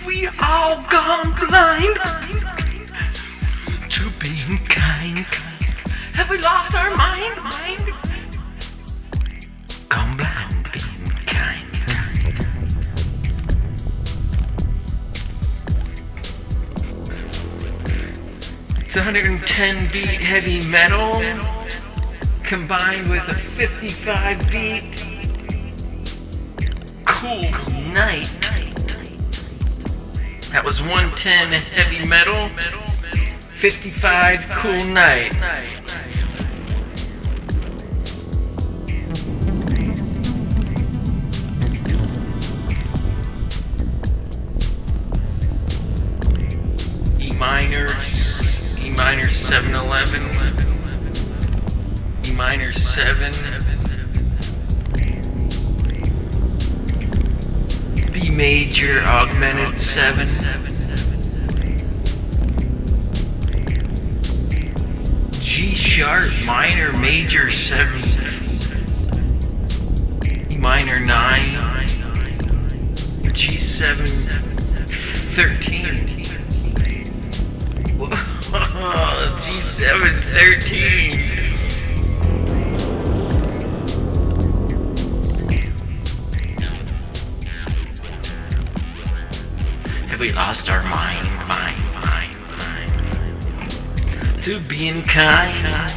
We all gone blind to being kind. Have we lost our mind? Gone blind to being kind. It's 110 beat heavy metal combined with a 55 beat cool night. That was 110 heavy metal, 55 cool night. E minor 711, E minor 7, B major augmented 7, G sharp minor major 7, E minor 9, G7 13. G7 13. Have we lost our mind to being kind?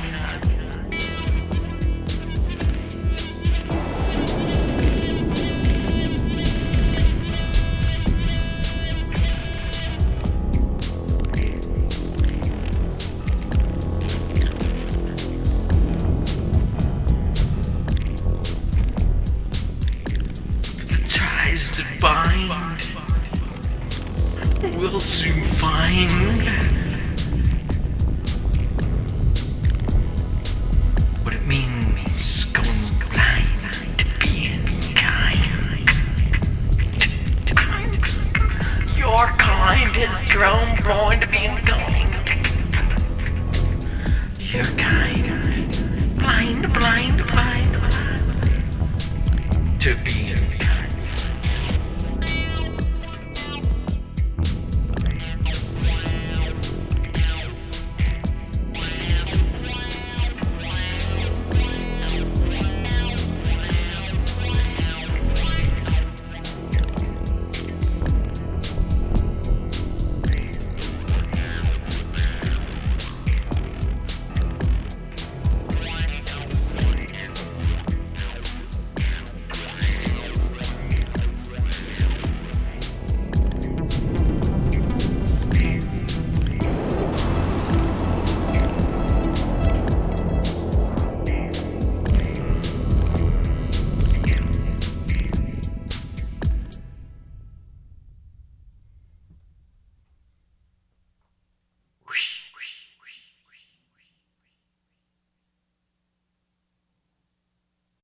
To bind, we'll soon find what it means going blind to being kind. Your kind has grown blind to being kind. Your kind.